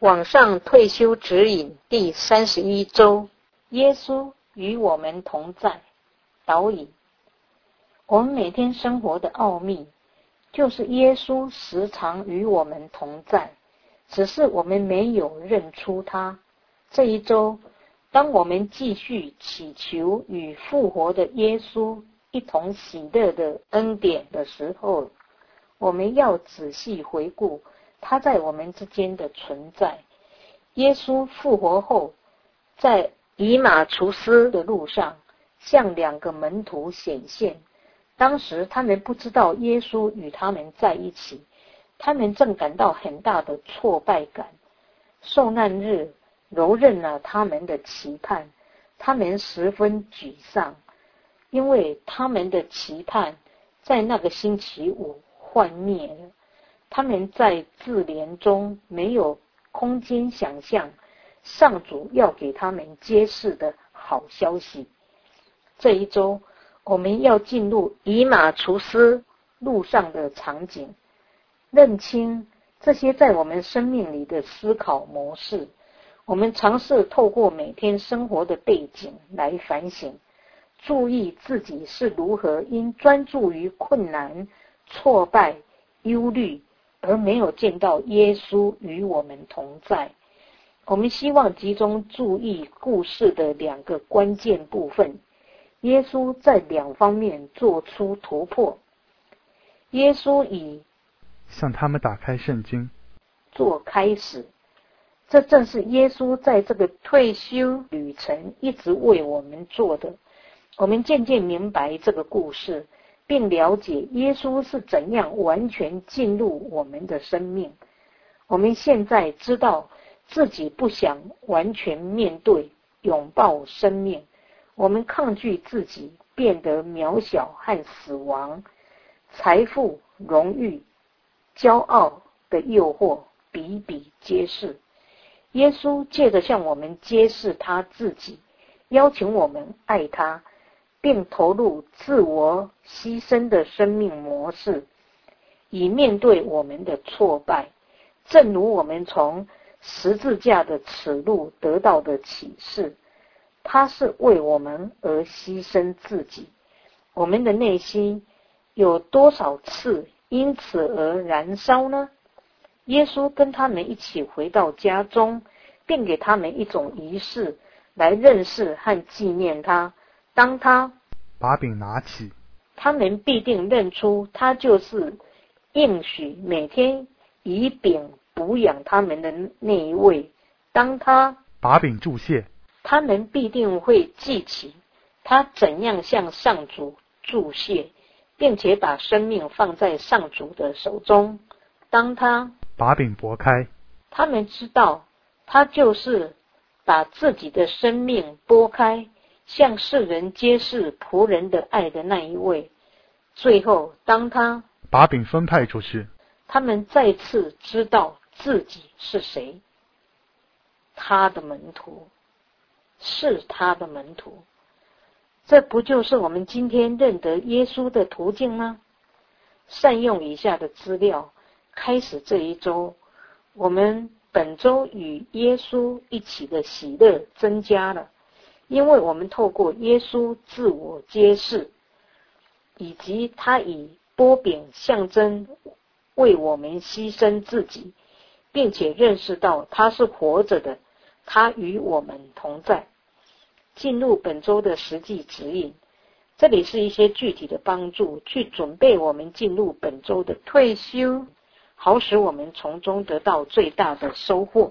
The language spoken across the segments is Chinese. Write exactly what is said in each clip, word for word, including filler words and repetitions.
网上退休指引第三十一周，耶稣与我们同在。导引，我们每天生活的奥秘，就是耶稣时常与我们同在，只是我们没有认出他。这一周，当我们继续祈求与复活的耶稣一同喜乐的恩典的时候，我们要仔细回顾他在我们之间的存在。耶稣复活后，在以马忒斯的路上向两个门徒显现，当时他们不知道耶稣与他们在一起，他们正感到很大的挫败感。受难日蹂躏了他们的期盼，他们十分沮丧，因为他们的期盼在那个星期五幻灭了。他们在自怜中没有空间想象上主要给他们揭示的好消息。这一周，我们要进入以马忒斯路上的场景，认清这些在我们生命里的思考模式。我们尝试透过每天生活的背景来反省，注意自己是如何因专注于困难、挫败、忧虑，而没有见到耶稣与我们同在。我们希望集中注意故事的两个关键部分，耶稣在两方面做出突破。耶稣以向他们打开圣经做开始，这正是耶稣在这个退休旅程一直为我们做的。我们渐渐明白这个故事，并了解耶稣是怎样完全进入我们的生命。我们现在知道自己不想完全面对拥抱生命，我们抗拒自己变得渺小和死亡。财富、荣誉、骄傲的诱惑比比皆是。耶稣借着向我们揭示他自己，邀请我们爱他，并投入自我牺牲的生命模式，以面对我们的挫败。正如我们从十字架的耻辱得到的启示，他是为我们而牺牲自己。我们的内心有多少次因此而燃烧呢？耶稣跟他们一起回到家中，并给他们一种仪式来认识和纪念他。当他把饼拿起， 他们必定认出他就是应许每天以饼补养他们的那一位。当他把饼祝谢， 他们必定会记起他怎样向上主祝谢，并且把生命放在上主的手中。当他把饼拨开， 他们知道他就是把自己的生命拨开，向世人揭示仆人的爱的那一位。最后，当他把饼分派出去， 他们再次知道自己是谁，他的门徒，是他的门徒。这不就是我们今天认得耶稣的途径吗？善用以下的资料，开始这一周。我们本周与耶稣一起的喜乐增加了，因为我们透过耶稣自我揭示，以及他以拨饼象征为我们牺牲自己，并且认识到他是活着的，他与我们同在。进入本周的实际指引，这里是一些具体的帮助，去准备我们进入本周的退休，好使我们从中得到最大的收获。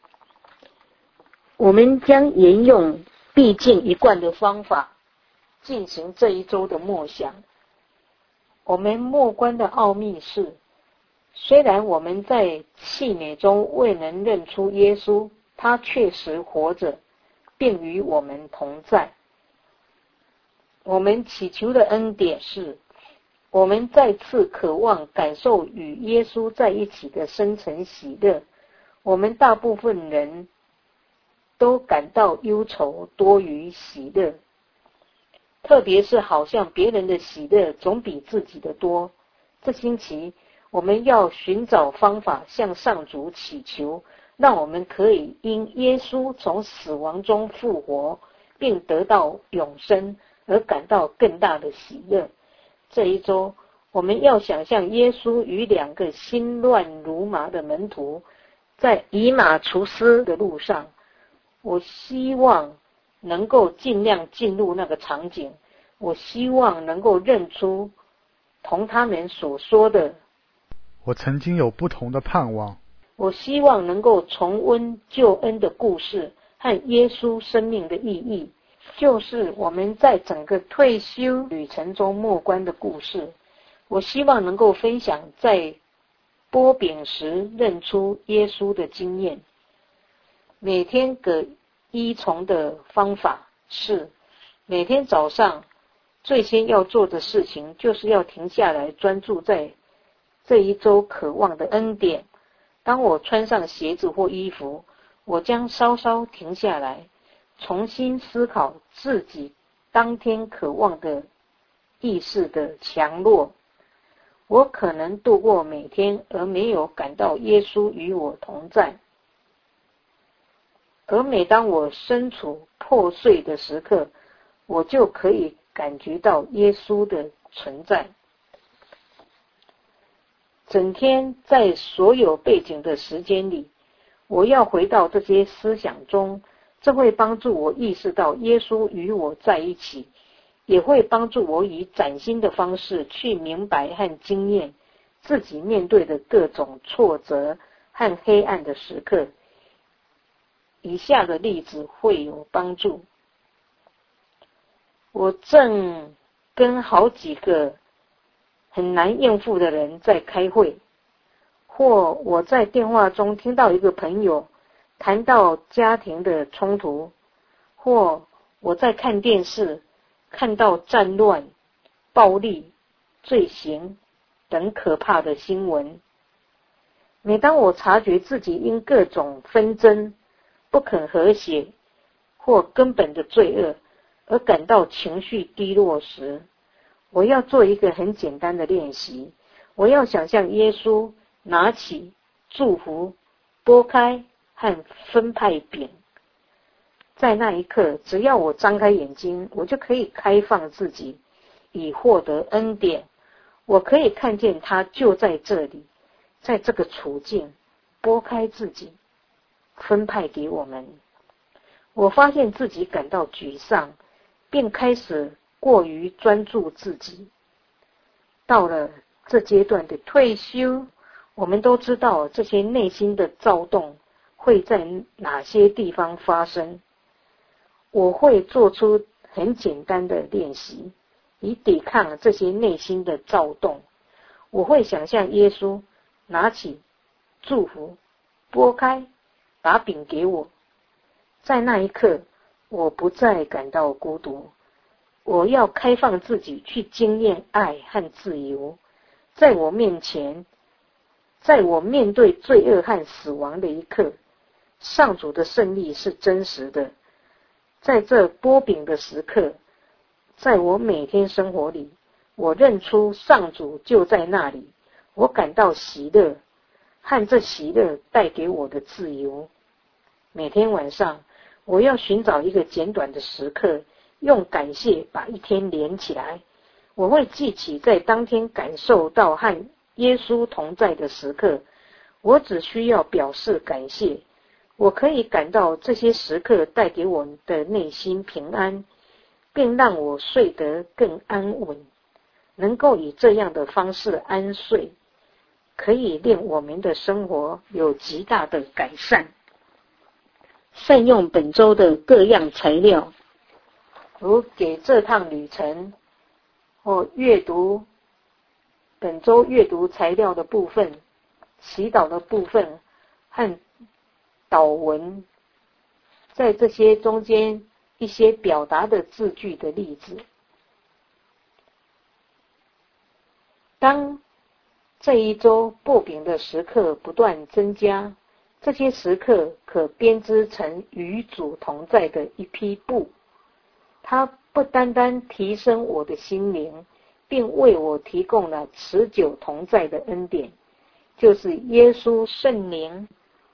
我们将沿用必尽一贯的方法进行这一周的默想。我们默观的奥秘是，虽然我们在气馁中未能认出耶稣，他确实活着，并与我们同在。我们祈求的恩典是，我们再次渴望感受与耶稣在一起的深沉喜乐。我们大部分人都感到忧愁多于喜乐，特别是好像别人的喜乐总比自己的多。这星期我们要寻找方法向上主祈求， 让我们可以因耶稣从死亡中复活，并得到永生而感到更大的喜乐。这一周，我们要想象耶稣与两个心乱如麻的门徒在以马忒斯的路上，我希望能够尽量进入那个场景，我希望能够认出同他们所说的我曾经有不同的盼望， 我希望能够重温救恩的故事和耶稣生命的意义，就是我们在整个退休旅程中默观的故事。我希望能够分享在剥饼时认出耶稣的经验。每天各依从的方法是，每天早上最先要做的事情就是要停下来，专注在这一周渴望的恩典。当我穿上鞋子或衣服，我将稍稍停下来，重新思考自己当天渴望的意识的强弱。我可能度过每天而没有感到耶稣与我同在，而每当我身处破碎的时刻，我就可以感觉到耶稣的存在。整天在所有背景的时间里，我要回到这些思想中，这会帮助我意识到耶稣与我在一起，也会帮助我以崭新的方式去明白和经验自己面对的各种挫折和黑暗的时刻。以下的例子会有帮助。我正跟好几个很难应付的人在开会，或我在电话中听到一个朋友谈到家庭的冲突，或我在看电视看到战乱、暴力、罪行等可怕的新闻。每当我察觉自己因各种纷争、不肯和谐或根本的罪恶而感到情绪低落时，我要做一个很简单的练习。我要想象耶稣拿起祝福、拨开和分派饼。在那一刻，只要我张开眼睛，我就可以开放自己，以获得恩典。我可以看见他就在这里，在这个处境，拨开自己，分派给我们。我发现自己感到沮丧，并开始过于专注自己。到了这阶段的退休，我们都知道这些内心的躁动会在哪些地方发生。我会做出很简单的练习，以抵抗这些内心的躁动。我会想象耶稣拿起祝福，拨开，把饼给我。在那一刻，我不再感到孤独。我要开放自己去经验爱和自由。在我面前，在我面对罪恶和死亡的一刻，上主的胜利是真实的。在这剥饼的时刻，在我每天生活里，我认出上主就在那里。我感到喜乐，和这喜乐带给我的自由。每天晚上，我要寻找一个简短的时刻，用感谢把一天连起来。我会记起在当天感受到和耶稣同在的时刻，我只需要表示感谢。我可以感到这些时刻带给我的内心平安，并让我睡得更安稳。能够以这样的方式安睡，可以令我们的生活有极大的改善。善用本周的各样材料，如给这趟旅程或阅读本周阅读材料的部分、祈祷的部分和祷文，在这些中间一些表达的字句的例子。当这一周剥饼的时刻不断增加，这些时刻可编织成与主同在的一匹布。它不单单提升我的心灵，并为我提供了持久同在的恩典，就是耶稣圣灵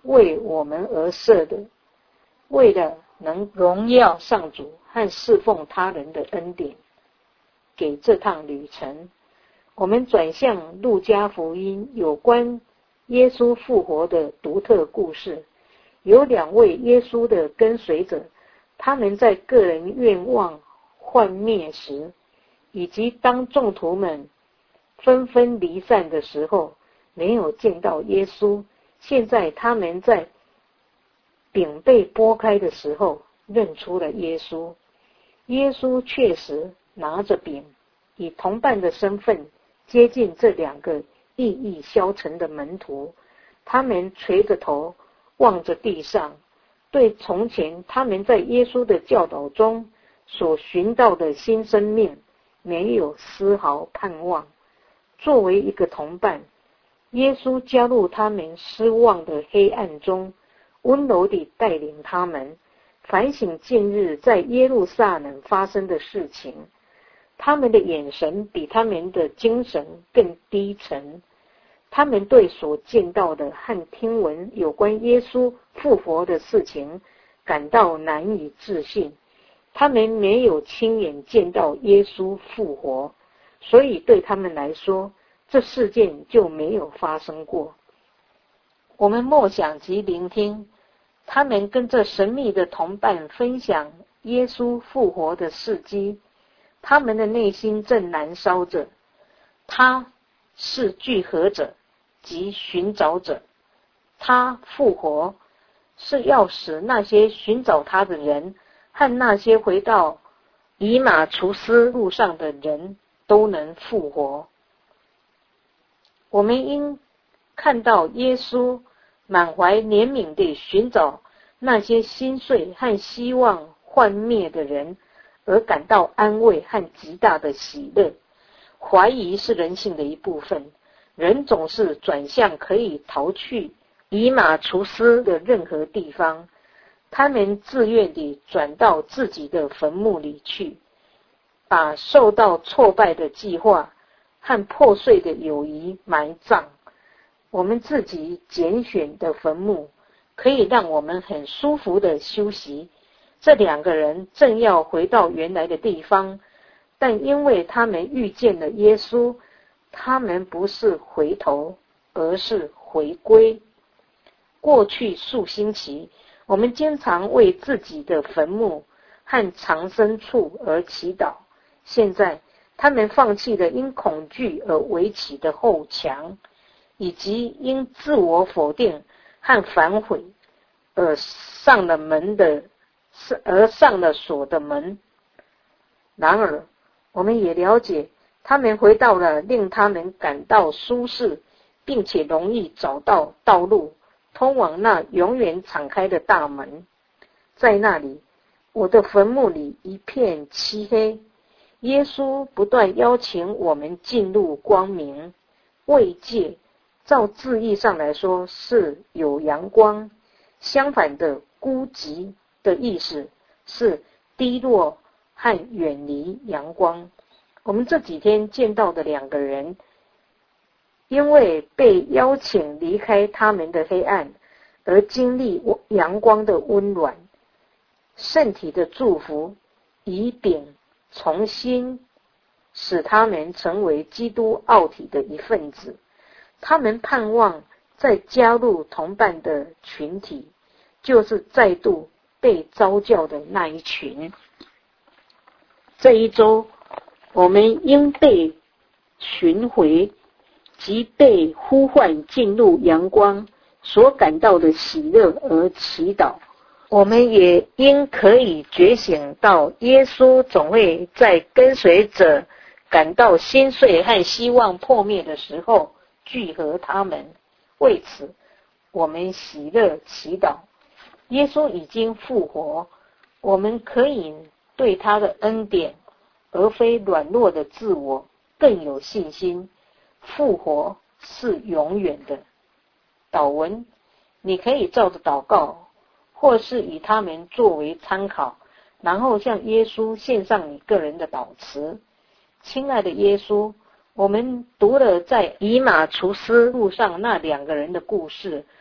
为我们而设的，为了能荣耀上主和侍奉他人的恩典。给这趟旅程，我们转向路加福音有关耶稣复活的独特故事。有两位耶稣的跟随者，他们在个人愿望幻灭时，以及当众徒们纷纷离散的时候，没有见到耶稣。现在他们在饼被拨开的时候认出了耶稣。耶稣确实拿着饼，以同伴的身份接近这两个意义消沉的门徒。他们垂着头望着地上，对从前他们在耶稣的教导中所寻到的新生命没有丝毫盼望。作为一个同伴，耶稣加入他们失望的黑暗中，温柔地带领他们反省近日在耶路撒冷发生的事情。他们的眼神比他们的精神更低沉，他们对所见到的和听闻有关耶稣复活的事情感到难以置信。他们没有亲眼见到耶稣复活，所以对他们来说，这事件就没有发生过。我们默想及聆听他们跟这神秘的同伴分享耶稣复活的事迹，他们的内心正燃烧着。他是聚合者及寻找者，他复活是要使那些寻找他的人和那些回到以马忒斯路上的人都能复活。我们应看到耶稣满怀怜悯地寻找那些心碎和希望幻灭的人，而感到安慰和极大的喜乐。怀疑是人性的一部分，人总是转向可以逃去以马忒斯的任何地方。他们自愿地转到自己的坟墓里去，把受到挫败的计划和破碎的友谊埋葬。我们自己拣选的坟墓可以让我们很舒服地休息。这两个人正要回到原来的地方，但因为他们遇见了耶稣，他们不是回头，而是回归。过去数星期，我们经常为自己的坟墓和藏身处而祈祷。现在他们放弃了因恐惧而围起的后墙，以及因自我否定和反悔而上了门的而上了锁的门。然而我们也了解，他们回到了令他们感到舒适并且容易找到道路通往那永远敞开的大门。在那里，我的坟墓里一片漆黑。耶稣不断邀请我们进入光明。慰藉照字义上来说是有阳光，相反的孤寂的意思是低落和远离阳光。我们这几天见到的两个人，因为被邀请离开他们的黑暗，而经历阳光的温暖。圣体的祝福以饼重新使他们成为基督奥体的一份子。他们盼望再加入同伴的群体，就是再度被召叫的那一群。这一周，我们因被寻回及被呼唤进入阳光所感到的喜乐而祈祷。我们也因可以觉醒到耶稣总会在跟随者感到心碎和希望破灭的时候聚合他们。为此，我们喜乐祈祷。耶稣已经复活，我们可以对他的恩典而非软弱的自我更有信心。复活是永远的。祷文，你可以照着祷告，或是以他们作为参考，然后向耶稣献上你个人的祷词。亲爱的耶稣，我们读了在以马忒斯路上那两个人的故事，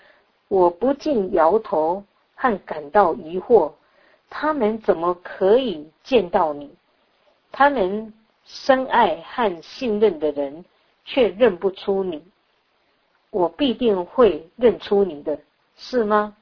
我不禁摇头和感到疑惑，他们怎么可以见到你？他们深爱和信任的人却认不出你，我必定会认出你的，是吗？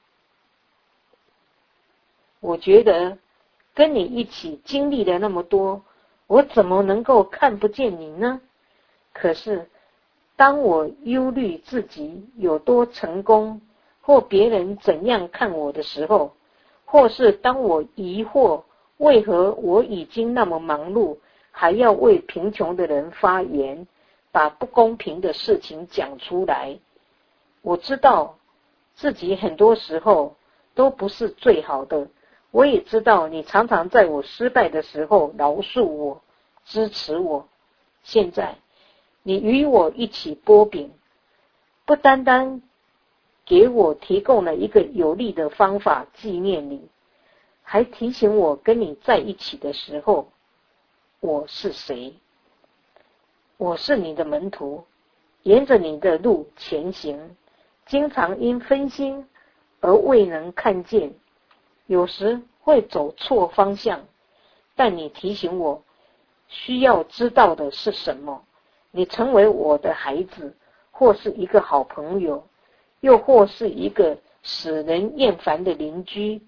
我觉得跟你一起经历了那么多，我怎么能够看不见你呢？可是当我忧虑自己有多成功，或别人怎样看我的时候，或是当我疑惑为何我已经那么忙碌，还要为贫穷的人发言，把不公平的事情讲出来，我知道自己很多时候都不是最好的，我也知道你常常在我失败的时候饶恕我，支持我。现在你与我一起剥饼，不单单给我提供了一个有力的方法纪念你，还提醒我跟你在一起的时候我是谁。我是你的门徒，沿着你的路前行，经常因分心而未能看见，有时会走错方向，但你提醒我需要知道的是什么。你成为我的孩子，或是一个好朋友，又或是一个使人厌烦的邻居，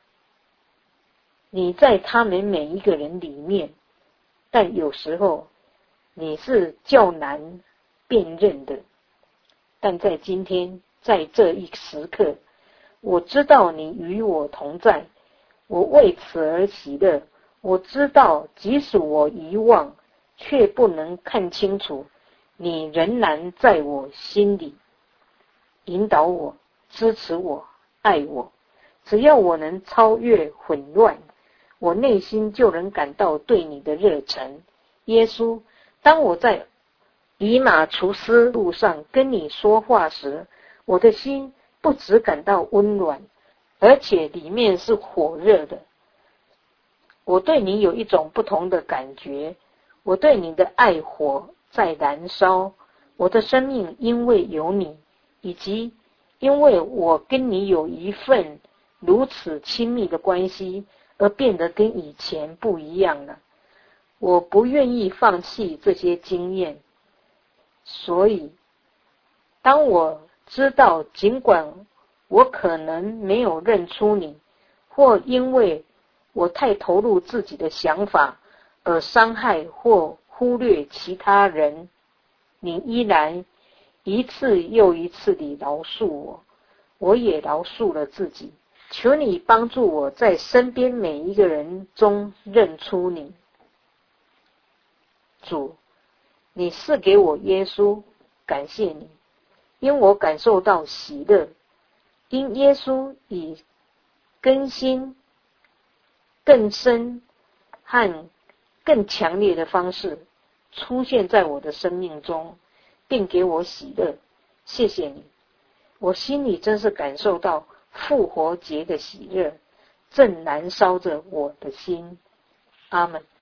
你在他们每一个人里面，但有时候你是较难辨认的。但在今天，在这一时刻，我知道你与我同在，我为此而喜乐。我知道即使我遗忘，却不能看清楚，你仍然在我心里，引导我，支持我，爱我。只要我能超越混乱，我内心就能感到对你的热忱。耶稣，当我在以马忒斯路上跟你说话时，我的心不只感到温暖，而且里面是火热的。我对你有一种不同的感觉，我对你的爱火在燃烧。我的生命因为有你，以及因为我跟你有一份如此亲密的关系，而变得跟以前不一样了。我不愿意放弃这些经验，所以当我知道尽管我可能没有认出你，或因为我太投入自己的想法而伤害或忽略其他人，你依然一次又一次地饶恕我，我也饶恕了自己。求你帮助我在身边每一个人中认出你。主，你赐给我耶稣，感谢你，因我感受到喜乐，因耶稣以更新更深和更强烈的方式出现在我的生命中，并给我喜乐。谢谢你，我心里真是感受到复活节的喜乐，正燃烧着我的心。阿们。